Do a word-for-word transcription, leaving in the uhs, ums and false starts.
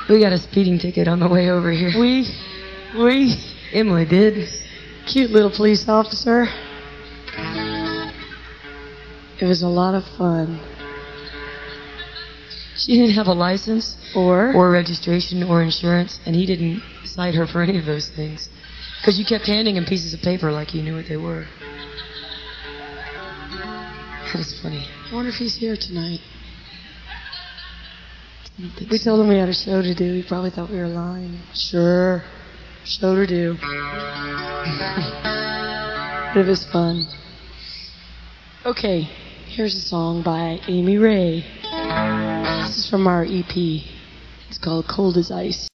We got a speeding ticket on the way over here. We, we, Emily did. cute little police officer. It was a lot of fun. She didn't have a license Or, or registration or insurance, and he didn't cite her for any of those things. Because you kept handing him pieces of paper like you knew what they were. That was funny. I wonder if he's here tonight. I don't think We so. told him we had a show to do. He probably thought we were lying. Sure. Show to do. But it was fun. Okay, here's a song by Amy Ray. This is from our E P. It's called Cold as Ice.